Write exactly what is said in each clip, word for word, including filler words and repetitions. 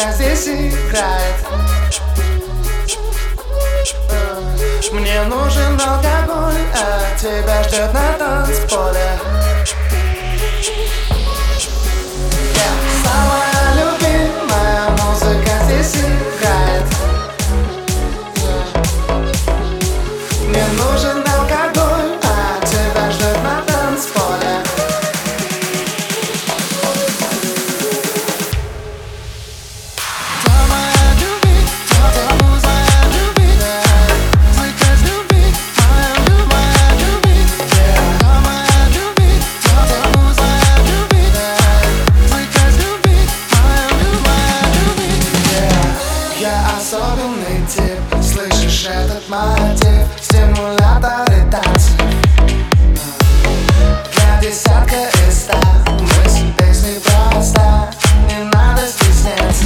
музыка здесь играет. Мне нужен алкоголь, а тебя ждет на танцполе. Самая любимая музыка здесь играет. Мне нужен алкоголь, а тебя ждет на танцполе. Я особенный тип, слышишь этот мотив? Стимуляторы танцев для десятка из ста. Мысль песни проста, не надо стесняться.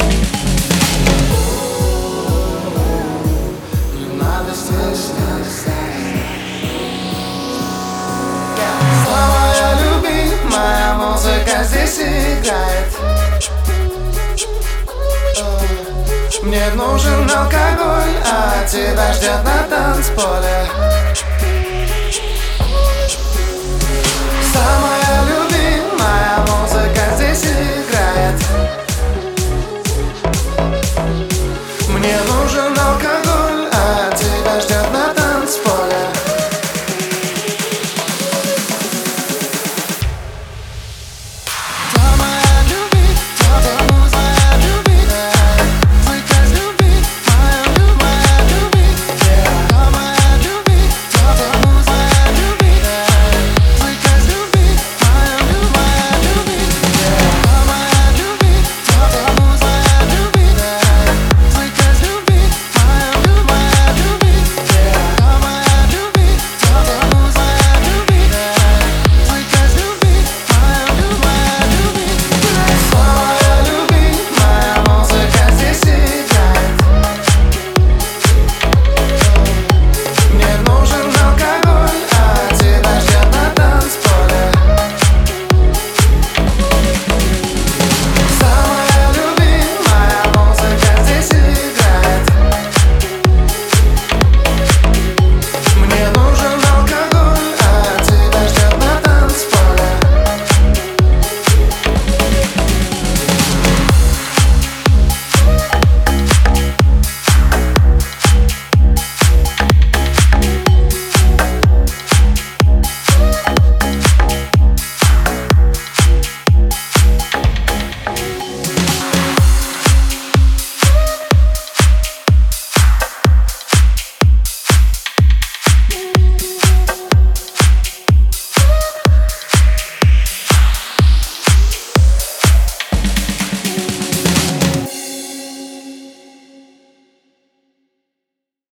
Не надо стесняться. Самая любимая музыка здесь играет. Мне нужен алкоголь, а тебя ждет на танцполе.